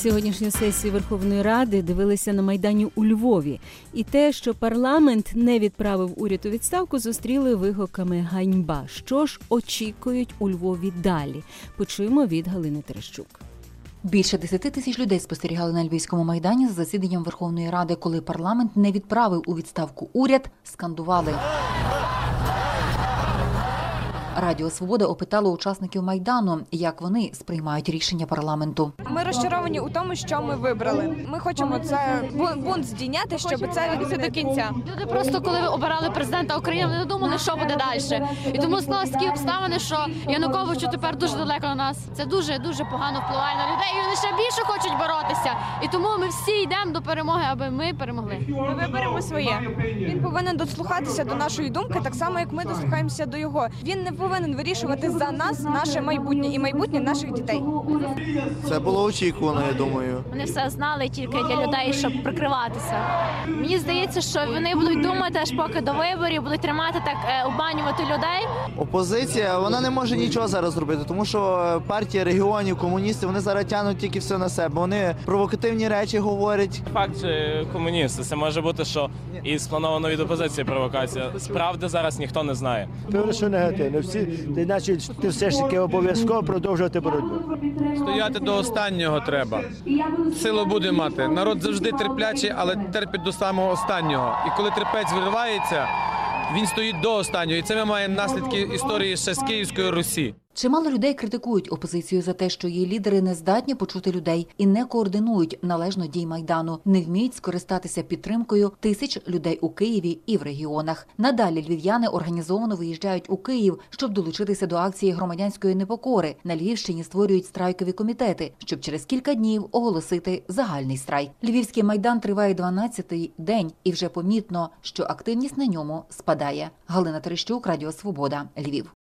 Сьогоднішню сесію Верховної Ради дивилися на Майдані у Львові. І те, що парламент не відправив уряд у відставку, зустріли вигуками «ганьба». Що ж очікують у Львові далі? Почуємо від Галини Терещук. Більше 10 тисяч людей спостерігали на Львівському Майдані за засіданням Верховної Ради. Коли парламент не відправив у відставку уряд, скандували. Радіо «Свобода» опитало учасників Майдану, як вони сприймають рішення парламенту. Ми розчаровані у тому, що ми вибрали. Ми хочемо це бунт здійняти, щоб це йти до кінця. Люди просто, коли ви обирали президента України, вони не думали, що буде далі. І тому склалися такі обставини, що Януковичу тепер дуже далеко на нас. Це дуже погано впливає на людей, і вони ще більше хочуть боротися. І тому ми всі йдемо до перемоги, аби ми перемогли. Ми виберемо своє. Він повинен дослухатися до нашої думки, так само, як ми дослухаємося до його. Він не повинен вирішувати за нас наше майбутнє і майбутнє наших дітей. Це було очікувано, я думаю. Вони все знали тільки для людей, щоб прикриватися. Мені здається, що вони будуть думати, аж поки до виборів, будуть тримати так, обманювати людей. Опозиція, вона не може нічого зараз зробити, тому що партія регіонів, комуністи, вони зараз тягнуть тільки все на себе. Вони провокативні речі говорять. Факт, комуністи, це може бути, що і сплановано від опозиції провокація. Справді зараз ніхто не знає. Певно, що негативно. Значить, ти все ж таки обов'язково продовжувати боротьбу. Стояти до останнього треба. Силу буде мати. Народ завжди терплячий, але терпить до самого останнього. І коли терпець виривається, він стоїть до останнього. І це ми маємо наслідки історії ще з Київської Русі. Чимало людей критикують опозицію за те, що її лідери не здатні почути людей і не координують належно дій Майдану, не вміють скористатися підтримкою тисяч людей у Києві і в регіонах. Надалі львів'яни організовано виїжджають у Київ, щоб долучитися до акції громадянської непокори. На Львівщині створюють страйкові комітети, щоб через кілька днів оголосити загальний страйк. Львівський Майдан триває 12-й день, і вже помітно, що активність на ньому спадає. Галина Терещук, Радіо «Свобода», Львів.